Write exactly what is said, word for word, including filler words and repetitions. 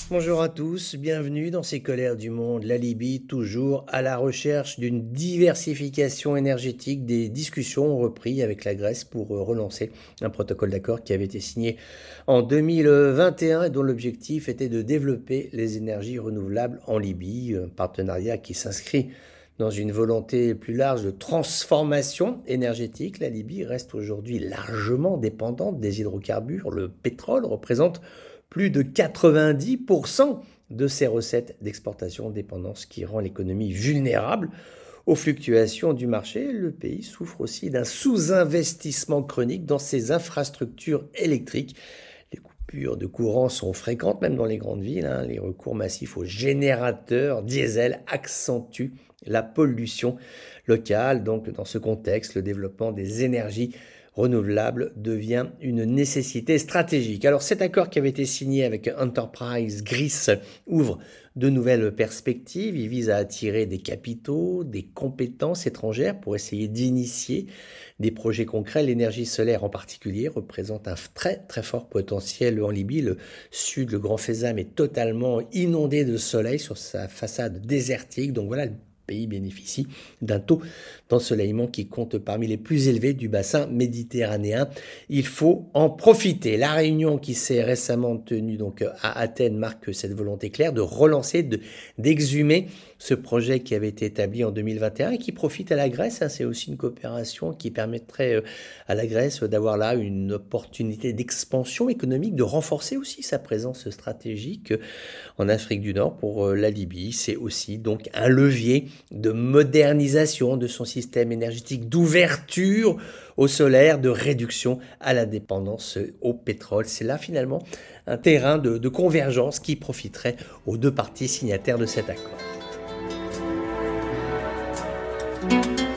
bonjour à tous, bienvenue dans ces colères du monde. La Libye, toujours à la recherche d'une diversification énergétique. Des discussions ont repris avec la Grèce pour euh, relancer un protocole d'accord qui avait été signé en deux mille vingt et un et dont l'objectif était de développer les énergies renouvelables en Libye. Un partenariat qui s'inscrit dans une volonté plus large de transformation énergétique. La Libye reste aujourd'hui largement dépendante des hydrocarbures. Le pétrole représente plus de quatre-vingt-dix pour cent de ses recettes d'exportation, dépendance qui rend l'économie vulnérable aux fluctuations du marché. Le pays souffre aussi d'un sous-investissement chronique dans ses infrastructures électriques. Les coupures de courant sont fréquentes, même dans les grandes villes. Hein. Les recours massifs aux générateurs diesel accentuent la pollution locale. Donc, dans ce contexte, le développement des énergies renouvelable devient une nécessité stratégique. Alors cet accord qui avait été signé avec Enterprise Greece ouvre de nouvelles perspectives. Il vise à attirer des capitaux, des compétences étrangères pour essayer d'initier des projets concrets. L'énergie solaire en particulier représente un très très fort potentiel en Libye. Le sud, le Grand Fezam, est totalement inondé de soleil sur sa façade désertique. Donc voilà, le pays bénéficie d'un taux d'ensoleillement qui compte parmi les plus élevés du bassin méditerranéen. Il faut en profiter. La réunion qui s'est récemment tenue donc à Athènes marque cette volonté claire de relancer, de, d'exhumer ce projet qui avait été établi en deux mille vingt et un et qui profite à la Grèce. C'est aussi une coopération qui permettrait à la Grèce d'avoir là une opportunité d'expansion économique, de renforcer aussi sa présence stratégique en Afrique du Nord pour la Libye. C'est aussi donc un levier de modernisation de son système énergétique, d'ouverture au solaire, de réduction à la dépendance au pétrole. C'est là finalement un terrain de, de convergence qui profiterait aux deux parties signataires de cet accord.